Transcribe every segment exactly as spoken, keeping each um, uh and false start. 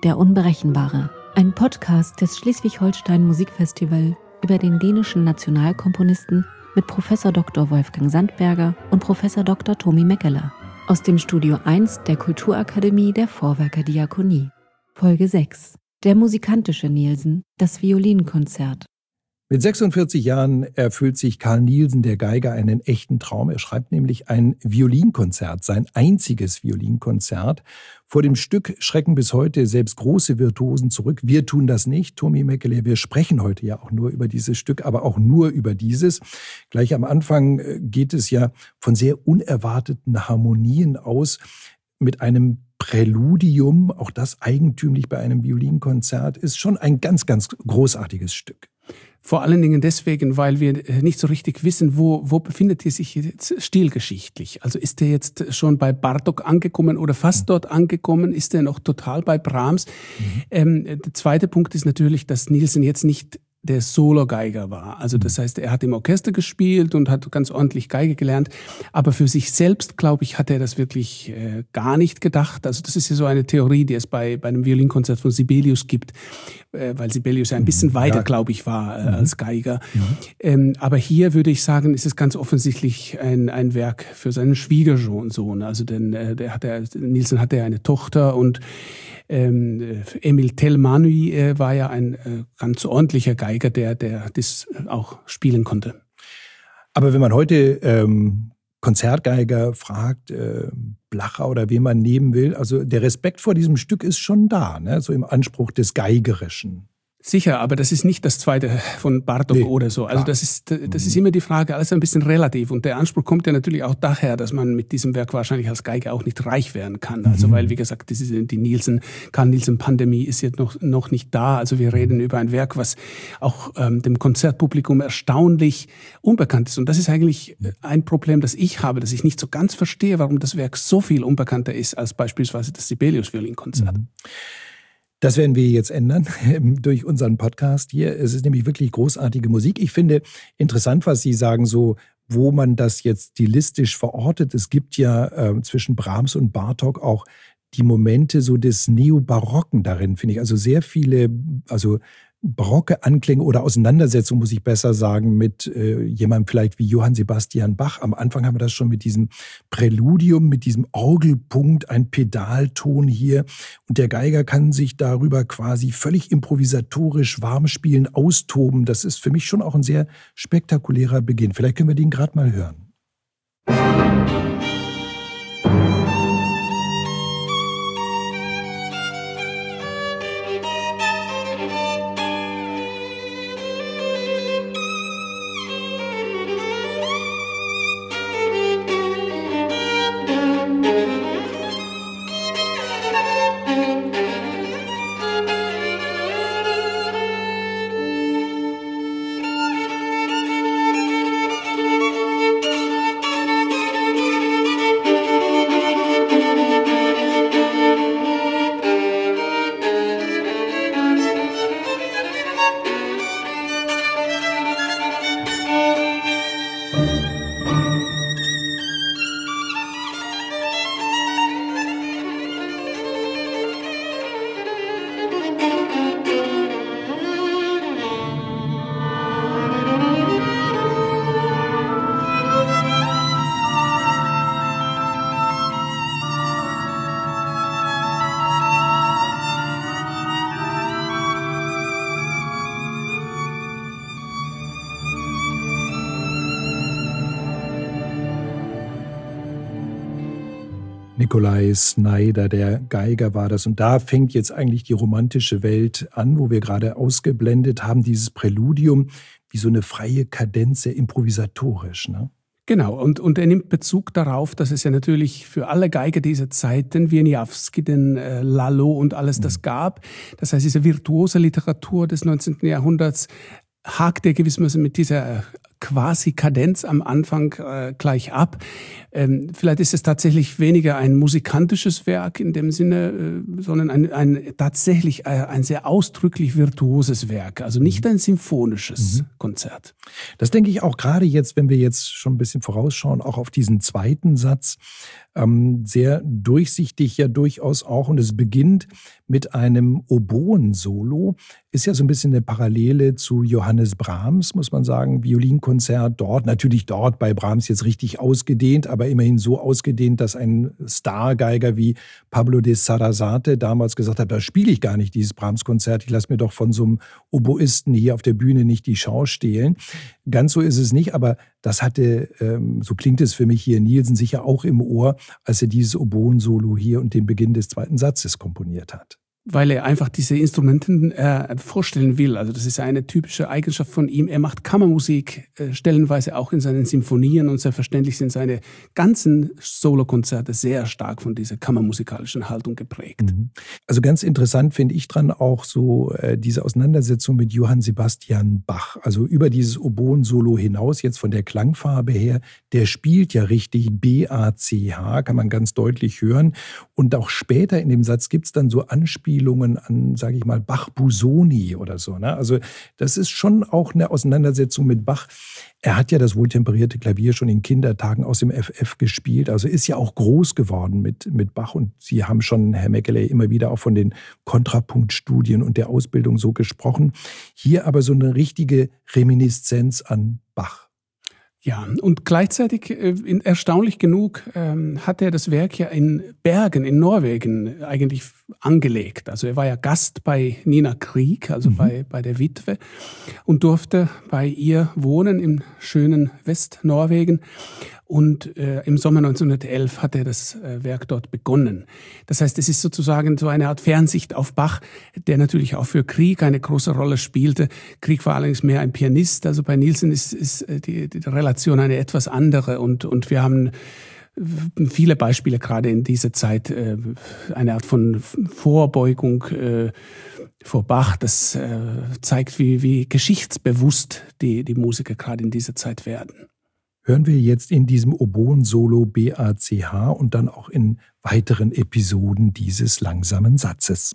Der Unberechenbare, ein Podcast des Schleswig-Holstein Musikfestival über den dänischen Nationalkomponisten mit Professor Doktor Wolfgang Sandberger und Professor Doktor Tomi Mäkelä aus dem Studio eins der Kulturakademie der Vorwerker Diakonie. Folge sechs. Der musikantische Nielsen, das Violinkonzert. Mit sechsundvierzig Jahren erfüllt sich Carl Nielsen, der Geiger, einen echten Traum. Er schreibt nämlich ein Violinkonzert, sein einziges Violinkonzert. Vor dem Stück schrecken bis heute selbst große Virtuosen zurück. Wir tun das nicht, Tomi Mäkelä. Wir sprechen heute ja auch nur über dieses Stück, aber auch nur über dieses. Gleich am Anfang geht es ja von sehr unerwarteten Harmonien aus mit einem Präludium. Auch das eigentümlich bei einem Violinkonzert ist schon ein ganz, ganz großartiges Stück. Vor allen Dingen deswegen, weil wir nicht so richtig wissen, wo, wo befindet er sich jetzt stilgeschichtlich. Also ist er jetzt schon bei Bartók angekommen oder fast dort angekommen? Ist er noch total bei Brahms? Mhm. Ähm, der zweite Punkt ist natürlich, dass Nielsen jetzt nicht der Solo-Geiger war. Also das heißt, er hat im Orchester gespielt und hat ganz ordentlich Geige gelernt. Aber für sich selbst, glaube ich, hat er das wirklich äh, gar nicht gedacht. Also das ist ja so eine Theorie, die es bei, bei einem Violinkonzert von Sibelius gibt, äh, weil Sibelius ja ein bisschen weiter, ja. glaube ich, war äh, als Geiger. Ja. Ähm, aber hier würde ich sagen, ist es ganz offensichtlich ein, ein Werk für seinen Schwiegersohn. Also denn äh, der hat er, Nielsen hatte ja eine Tochter und Ähm, Emil Telmányi äh, war ja ein äh, ganz ordentlicher Geiger, der, der das auch spielen konnte. Aber wenn man heute ähm, Konzertgeiger fragt, äh, Blacher oder wen man nehmen will, also der Respekt vor diesem Stück ist schon da, ne? So im Anspruch des Geigerischen. Sicher, aber das ist nicht das zweite von Bartók nee, oder so. Also das ist, das ist immer die Frage, alles ein bisschen relativ. Und der Anspruch kommt ja natürlich auch daher, dass man mit diesem Werk wahrscheinlich als Geiger auch nicht reich werden kann. Also weil, wie gesagt, das ist die Nielsen, Carl-Nielsen-Pandemie ist jetzt noch, noch nicht da. Also wir reden über ein Werk, was auch ähm, dem Konzertpublikum erstaunlich unbekannt ist. Und das ist eigentlich ein Problem, das ich habe, dass ich nicht so ganz verstehe, warum das Werk so viel unbekannter ist als beispielsweise das Sibelius-Violinkonzert. Mhm. Das werden wir jetzt ändern durch unseren Podcast hier. Es ist nämlich wirklich großartige Musik. Ich finde interessant, was Sie sagen, so wo man das jetzt stilistisch verortet. Es gibt ja äh, zwischen Brahms und Bartók auch die Momente so des Neobarocken darin, finde ich. Also sehr viele, also barocke Anklänge oder Auseinandersetzungen, muss ich besser sagen, mit äh, jemandem vielleicht wie Johann Sebastian Bach. Am Anfang haben wir das schon mit diesem Präludium, mit diesem Orgelpunkt, ein Pedalton hier. Und der Geiger kann sich darüber quasi völlig improvisatorisch warm spielen, austoben. Das ist für mich schon auch ein sehr spektakulärer Beginn. Vielleicht können wir den gerade mal hören. Nikolai Snyder, der Geiger war das. Und da fängt jetzt eigentlich die romantische Welt an, wo wir gerade ausgeblendet haben, dieses Präludium, wie so eine freie Kadenz, sehr improvisatorisch, ne? Genau, und, und er nimmt Bezug darauf, dass es ja natürlich für alle Geiger dieser Zeit den Wieniawski, den äh, Lalo und alles das mhm. gab. Das heißt, diese virtuose Literatur des neunzehnten Jahrhunderts hakt er gewissermaßen mit dieser quasi Kadenz am Anfang äh, gleich ab. Ähm, vielleicht ist es tatsächlich weniger ein musikantisches Werk in dem Sinne, äh, sondern ein, ein tatsächlich äh, ein sehr ausdrücklich virtuoses Werk, also nicht ein symphonisches mhm. Konzert. Das denke ich auch gerade jetzt, wenn wir jetzt schon ein bisschen vorausschauen, auch auf diesen zweiten Satz, ähm, sehr durchsichtig ja durchaus auch, und es beginnt mit einem Oboen-Solo, ist ja so ein bisschen eine Parallele zu Johannes Brahms, muss man sagen, Violinkonzert dort, natürlich dort bei Brahms jetzt richtig ausgedehnt, aber immerhin so ausgedehnt, dass ein Stargeiger wie Pablo de Sarasate damals gesagt hat, da spiele ich gar nicht dieses Brahms-Konzert, ich lasse mir doch von so einem Oboisten hier auf der Bühne nicht die Schau stehlen. Ganz so ist es nicht, aber das hatte, ähm, so klingt es für mich hier, Nielsen sicher auch im Ohr, als er dieses Oboen-Solo hier und den Beginn des zweiten Satzes komponiert hat. Weil er einfach diese Instrumenten äh, vorstellen will. Also das ist eine typische Eigenschaft von ihm. Er macht Kammermusik äh, stellenweise auch in seinen Symphonien und selbstverständlich sind seine ganzen Solokonzerte sehr stark von dieser kammermusikalischen Haltung geprägt. Also ganz interessant finde ich dran auch so äh, diese Auseinandersetzung mit Johann Sebastian Bach. Also über dieses Oboen-Solo hinaus, jetzt von der Klangfarbe her, der spielt ja richtig B A C H, kann man ganz deutlich hören. Und auch später in dem Satz gibt es dann so Anspielungen an, sage ich mal, Bach-Busoni oder so. Ne? Also das ist schon auch eine Auseinandersetzung mit Bach. Er hat ja das wohltemperierte Klavier schon in Kindertagen aus dem F F gespielt, also ist ja auch groß geworden mit, mit Bach. Und Sie haben schon, Herr Meckeley, immer wieder auch von den Kontrapunktstudien und der Ausbildung so gesprochen. Hier aber so eine richtige Reminiszenz an Bach. Ja, und gleichzeitig, äh, erstaunlich genug, ähm, hat er das Werk ja in Bergen in Norwegen eigentlich angelegt. Also er war ja Gast bei Nina Grieg, also mhm. bei, bei der Witwe, und durfte bei ihr wohnen im schönen Westnorwegen. Und äh, im Sommer neunzehnhundertelf hat er das äh, Werk dort begonnen. Das heißt, es ist sozusagen so eine Art Fernsicht auf Bach, der natürlich auch für Grieg eine große Rolle spielte. Grieg war allerdings mehr ein Pianist. Also bei Nielsen ist, ist die, die Relation eine etwas andere. Und, und wir haben viele Beispiele gerade in dieser Zeit, äh, eine Art von Vorbeugung äh, vor Bach. Das äh, zeigt, wie, wie geschichtsbewusst die, die Musiker gerade in dieser Zeit werden. Hören wir jetzt in diesem Oboen-Solo B A C H und dann auch in weiteren Episoden dieses langsamen Satzes.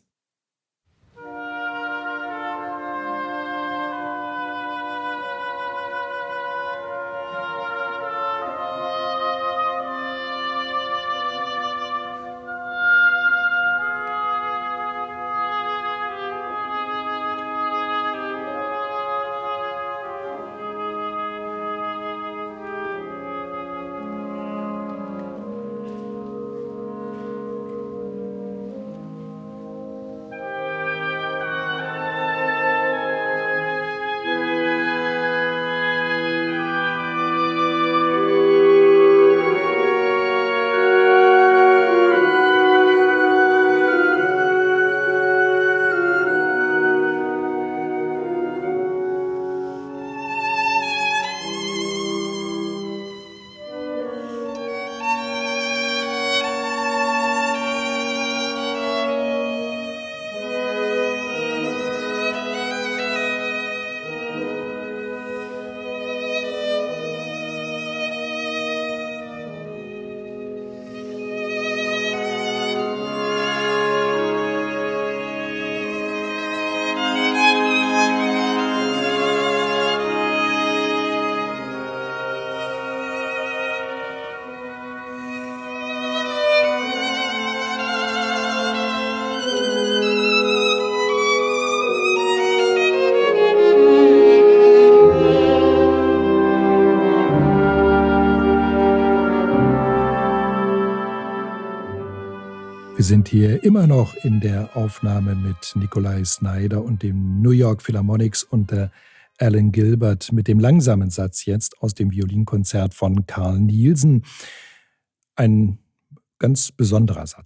Wir sind hier immer noch in der Aufnahme mit Nikolai Snyder und dem New York Philharmonics unter Alan Gilbert mit dem langsamen Satz jetzt aus dem Violinkonzert von Carl Nielsen. Ein ganz besonderer Satz.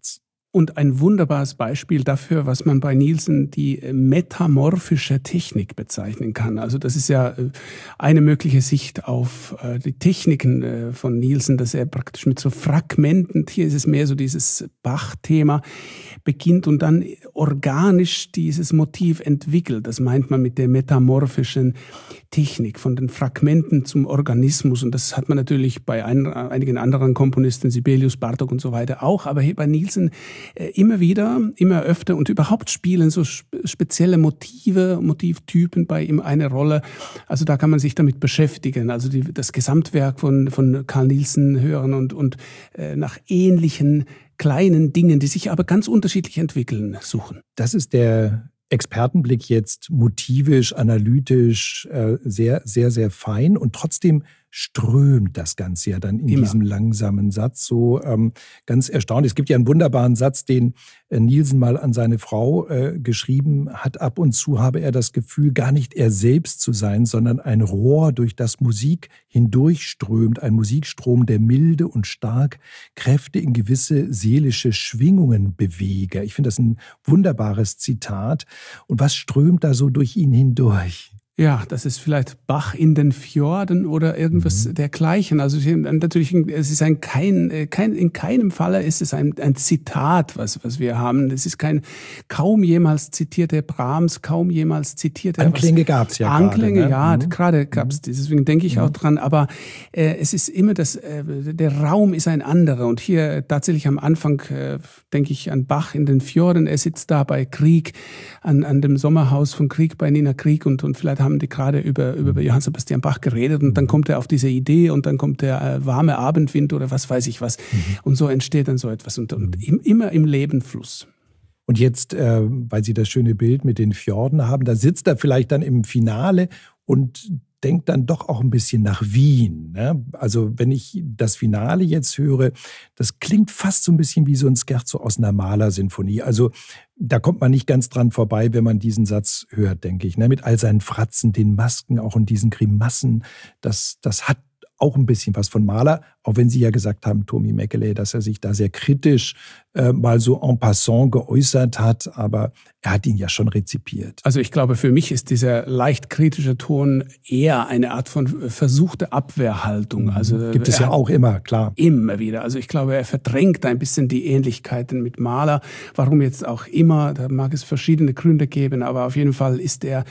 Und ein wunderbares Beispiel dafür, was man bei Nielsen die metamorphische Technik bezeichnen kann. Also das ist ja eine mögliche Sicht auf die Techniken von Nielsen, dass er praktisch mit so Fragmenten, hier ist es mehr so dieses Bach-Thema, beginnt und dann organisch dieses Motiv entwickelt. Das meint man mit der metamorphischen Technik, von den Fragmenten zum Organismus. Und das hat man natürlich bei ein, einigen anderen Komponisten, Sibelius, Bartók und so weiter auch, aber hier bei Nielsen immer wieder, immer öfter und überhaupt spielen so spezielle Motive, Motivtypen bei ihm eine Rolle. Also da kann man sich damit beschäftigen, also die, das Gesamtwerk von, von Carl Nielsen hören und, und äh, nach ähnlichen kleinen Dingen, die sich aber ganz unterschiedlich entwickeln, suchen. Das ist der Expertenblick jetzt motivisch, analytisch, äh, sehr, sehr, sehr fein und trotzdem strömt das Ganze ja dann in Immer. diesem langsamen Satz so ähm, ganz erstaunlich. Es gibt ja einen wunderbaren Satz, den äh, Nielsen mal an seine Frau äh, geschrieben hat. Ab und zu habe er das Gefühl, gar nicht er selbst zu sein, sondern ein Rohr, durch das Musik hindurchströmt, ein Musikstrom, der milde und stark Kräfte in gewisse seelische Schwingungen bewege. Ich finde das ein wunderbares Zitat. Und was strömt da so durch ihn hindurch? Ja, das ist vielleicht Bach in den Fjorden oder irgendwas mhm. dergleichen. Also natürlich, es ist ein kein, kein in keinem Falle ist es ein, ein Zitat, was was wir haben. Es ist kein kaum jemals zitierte Brahms, kaum jemals zitierte Anklänge gab es ja Anklänge, gerade, ne? ja, mhm. gerade gab es. Deswegen denke ich mhm. auch dran. Aber äh, es ist immer das, äh, der Raum ist ein anderer. Und hier tatsächlich am Anfang äh, denke ich an Bach in den Fjorden. Er sitzt da bei Grieg an an dem Sommerhaus von Grieg bei Nina Grieg und und vielleicht haben die gerade über, über Johann Sebastian Bach geredet und dann kommt er auf diese Idee und dann kommt der äh, warme Abendwind oder was weiß ich was. Mhm. Und so entsteht dann so etwas und, und im, immer im Lebenfluss. Und jetzt, äh, weil Sie das schöne Bild mit den Fjorden haben, da sitzt er vielleicht dann im Finale und denkt dann doch auch ein bisschen nach Wien. Ne? Also wenn ich das Finale jetzt höre, das klingt fast so ein bisschen wie so ein Scherzo aus einer Mahler-Sinfonie. Also da kommt man nicht ganz dran vorbei, wenn man diesen Satz hört, denke ich. Ne? Mit all seinen Fratzen, den Masken, auch in diesen Grimassen. Das, das hat auch ein bisschen was von Mahler, auch wenn Sie ja gesagt haben, Tomi Mäkelä, dass er sich da sehr kritisch äh, mal so en passant geäußert hat, aber er hat ihn ja schon rezipiert. Also ich glaube, für mich ist dieser leicht kritische Ton eher eine Art von versuchte Abwehrhaltung. Also gibt es ja auch immer, klar. Immer wieder. Also ich glaube, er verdrängt ein bisschen die Ähnlichkeiten mit Mahler. Warum jetzt auch immer, da mag es verschiedene Gründe geben, aber auf jeden Fall ist er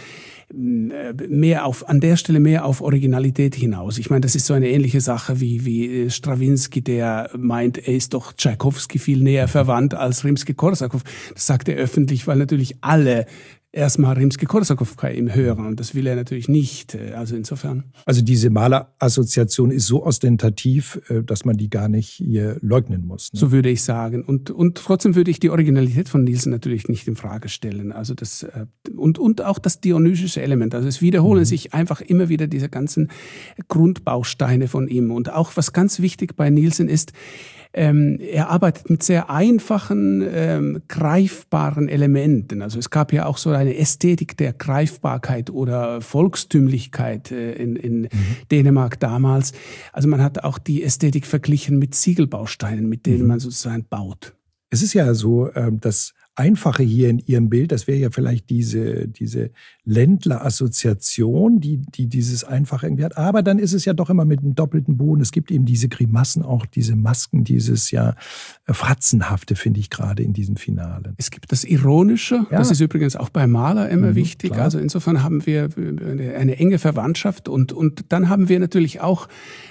mehr auf, an der Stelle mehr auf Originalität hinaus. Ich meine, das ist so eine ähnliche Sache wie, wie Strawinsky, der meint, er ist doch Tschaikowski viel näher verwandt als Rimsky-Korsakow. Das sagt er öffentlich, weil natürlich alle erstmal Rimsky-Korsakow bei ihm hören und das will er natürlich nicht. Also insofern. Also diese Mahler-Assoziation ist so ostentativ, dass man die gar nicht hier leugnen muss. Ne? So würde ich sagen. Und, und trotzdem würde ich die Originalität von Nielsen natürlich nicht in Frage stellen. Also das, und, und auch das dionysische Element. Also es wiederholen mhm. sich einfach immer wieder diese ganzen Grundbausteine von ihm. Und auch was ganz wichtig bei Nielsen ist, Ähm, er arbeitet mit sehr einfachen, ähm, greifbaren Elementen. Also es gab ja auch so eine Ästhetik der Greifbarkeit oder Volkstümlichkeit äh, in, in mhm. Dänemark damals. Also man hat auch die Ästhetik verglichen mit Ziegelbausteinen, mit denen mhm. man sozusagen baut. Es ist ja so, äh, dass Einfache hier in Ihrem Bild, das wäre ja vielleicht diese, diese Ländler-Assoziation, die, die dieses Einfache irgendwie hat. Aber dann ist es ja doch immer mit einem doppelten Boden. Es gibt eben diese Grimassen, auch diese Masken, dieses ja Fratzenhafte, finde ich gerade in diesem Finale. Es gibt das Ironische, ja. Das ist übrigens auch bei Mahler immer mhm, wichtig. Klar. Also insofern haben wir eine, eine enge Verwandtschaft und, und dann haben wir natürlich auch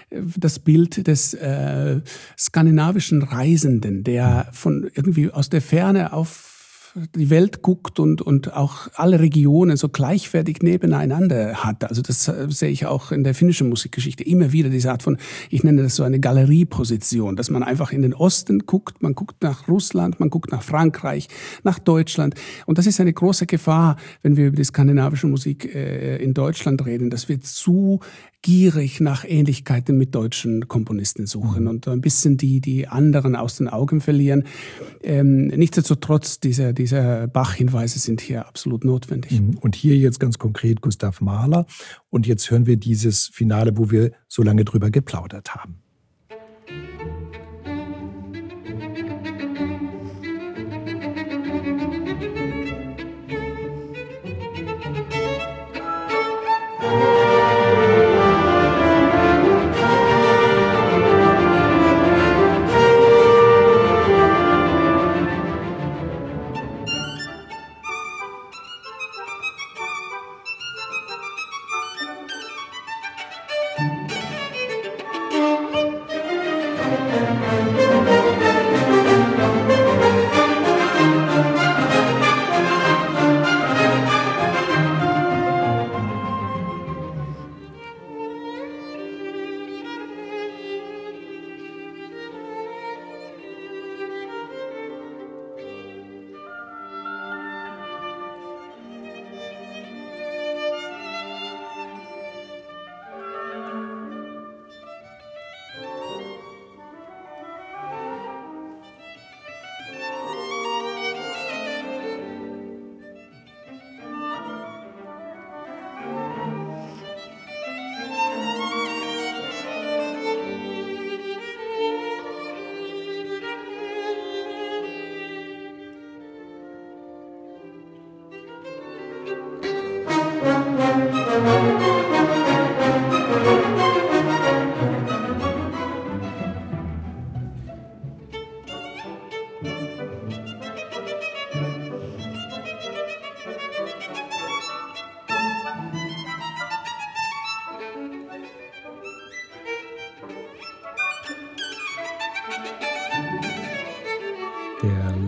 das Bild des äh, skandinavischen Reisenden, der von irgendwie aus der Ferne auf die Welt guckt und, und auch alle Regionen so gleichwertig nebeneinander hat. Also das sehe ich auch in der finnischen Musikgeschichte immer wieder, diese Art von, ich nenne das so eine Galerieposition, dass man einfach in den Osten guckt, man guckt nach Russland, man guckt nach Frankreich, nach Deutschland. Und das ist eine große Gefahr, wenn wir über die skandinavische Musik äh, in Deutschland reden, dass wir zu gierig nach Ähnlichkeiten mit deutschen Komponisten suchen und ein bisschen die, die anderen aus den Augen verlieren. Ähm, nichtsdestotrotz, diese, diese Bach-Hinweise sind hier absolut notwendig. Und hier jetzt ganz konkret Gustav Mahler. Und jetzt hören wir dieses Finale, wo wir so lange drüber geplaudert haben.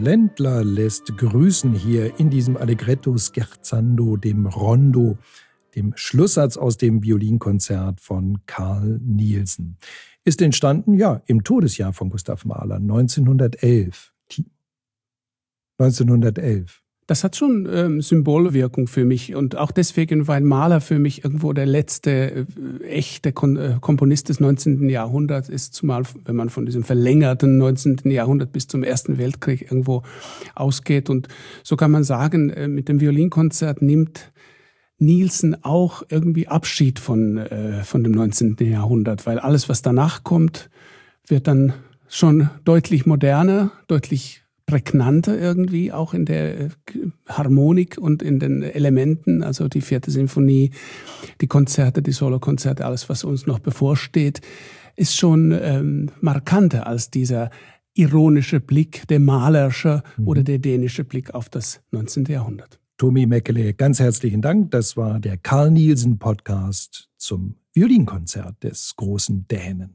Ländler lässt grüßen hier in diesem Allegretto scherzando, dem Rondo, dem Schlusssatz aus dem Violinkonzert von Carl Nielsen. Ist entstanden, ja, im Todesjahr von Gustav Mahler, neunzehnhundertelf. neunzehnhundertelf. Das hat schon ähm, Symbolwirkung für mich und auch deswegen, weil Mahler für mich irgendwo der letzte äh, echte Kon- äh, Komponist des neunzehnten Jahrhunderts ist, zumal wenn man von diesem verlängerten neunzehnten Jahrhundert bis zum Ersten Weltkrieg irgendwo ausgeht. Und so kann man sagen, äh, mit dem Violinkonzert nimmt Nielsen auch irgendwie Abschied von, äh, von dem neunzehnten Jahrhundert, weil alles, was danach kommt, wird dann schon deutlich moderner, deutlich prägnanter irgendwie, auch in der Harmonik und in den Elementen, also die vierte Sinfonie, die Konzerte, die Solokonzerte, alles, was uns noch bevorsteht, ist schon ähm, markanter als dieser ironische Blick, der malerische mhm. oder der dänische Blick auf das neunzehnte Jahrhundert. Tomi Mäkelä, ganz herzlichen Dank. Das war der Carl Nielsen Podcast zum Violinkonzert des großen Dänen.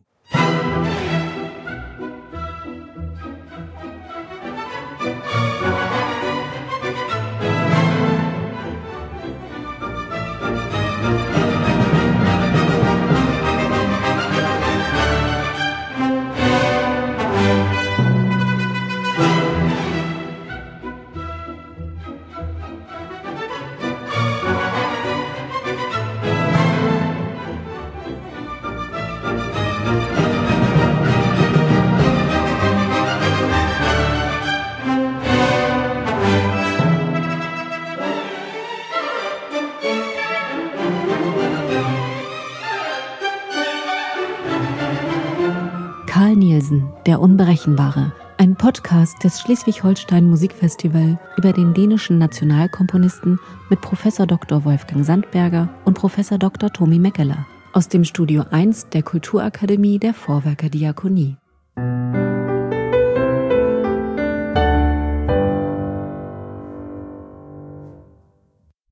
Carl Nielsen, der Unberechenbare. Ein Podcast des Schleswig-Holstein Musikfestival über den dänischen Nationalkomponisten mit Professor Doktor Wolfgang Sandberger und Professor Doktor Tomi Mäkelä aus dem Studio eins der Kulturakademie der Vorwerker Diakonie.